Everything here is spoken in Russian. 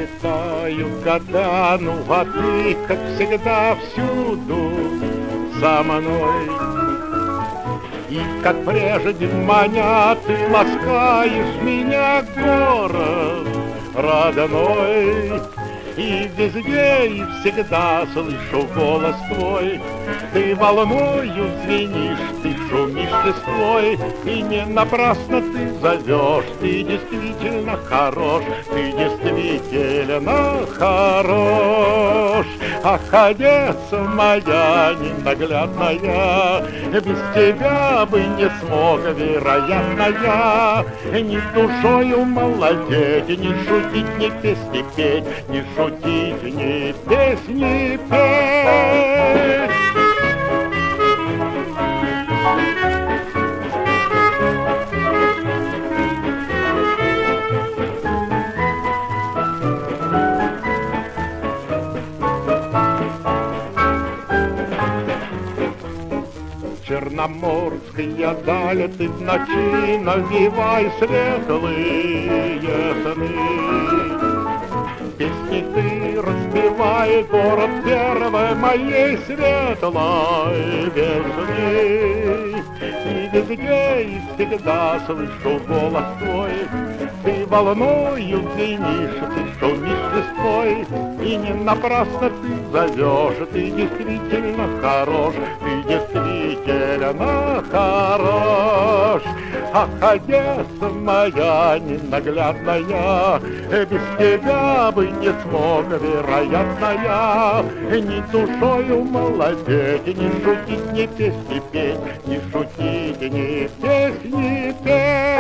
Пролетают года, ну а ты, как всегда, всюду со мной. И как прежде маня, ты ласкаешь меня, город родной. И везде, и всегда слышу голос твой. Ты волною звенишь, ты шумишь листвой. И не напрасно ты зовешь, ты действительно хорош, ты действительно хорош. Ах, Одесса моя ненаглядная, без тебя бы не смог, вероятно, я ни душою молодеть, ни шутить, ни песни петь, ни шутить, ни песни петь. Черноморская даль, ты в ночи навевай светлые сны. Песни ты распевай, город первой моей светлой весны. И везде, и всегда слышу голос твой. Ты волною звенишь, ты шумишь листвой. И не напрасно ты зовешь, ты действительно хорош, ты действительно хорош. Ах, Одесса моя ненаглядная, без тебя бы не смог, вероятно, я ни душою молодеть, ни шутить, ни песни петь, ни шутить, ни песни петь.